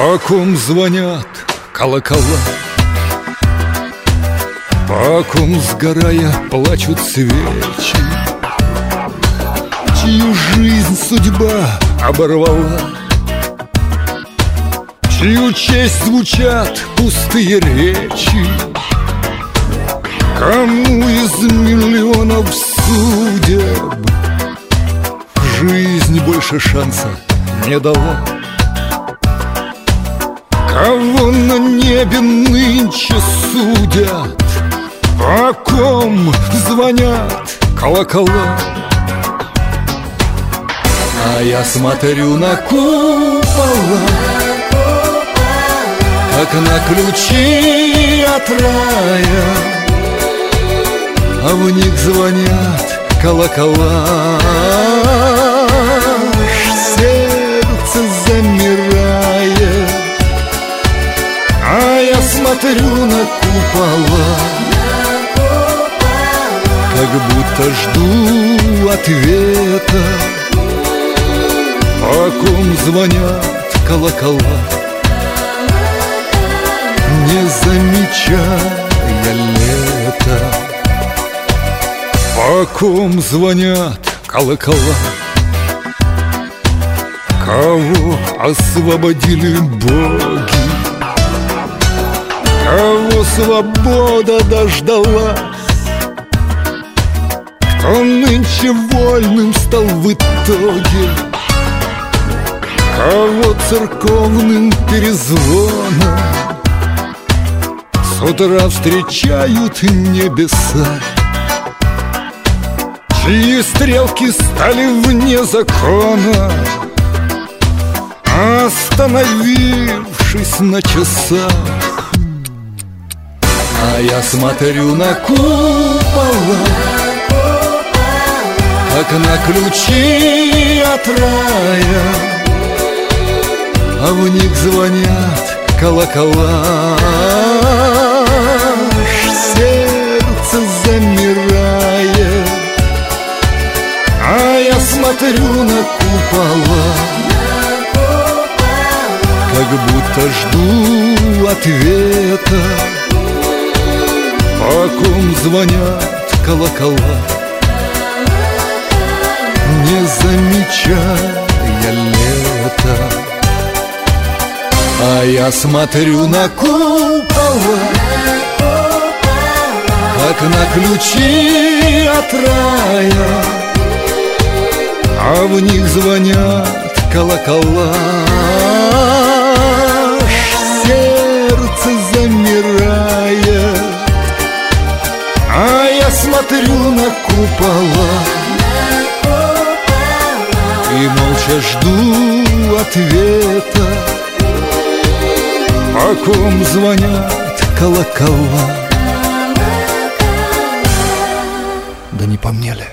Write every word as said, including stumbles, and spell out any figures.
По ком звонят колокола, по ком, сгорая, плачут свечи, чью жизнь судьба оборвала, чью честь звучат пустые речи, кому из миллионов судеб жизнь больше шанса не дала. Кого на небе нынче судят, по ком звонят колокола. А я смотрю на купола, как на ключи от рая, а в них звонят колокола. Сердце замирает, а я смотрю на купола, как будто жду ответа, по ком звонят колокола, не замечая лета. По ком звонят колокола, кого освободили боги, кого свобода дождалась, кто нынче вольным стал в итоге, кого церковным перезвоном с утра встречают небеса, чьи стрелки стали вне закона, остановившись на часах. А я смотрю на купола, как на ключи от рая, а в них звонят колокола. Сердце замирает, а я смотрю на купола, как будто жду ответа, по ком звонят колокола, не замечая лета. А я смотрю на купола, как на ключи от рая, а в них звонят колокола. Сердце замирает, а я смотрю на купола и молча жду ответа, по ком звонят колокола. Да не по мне ли?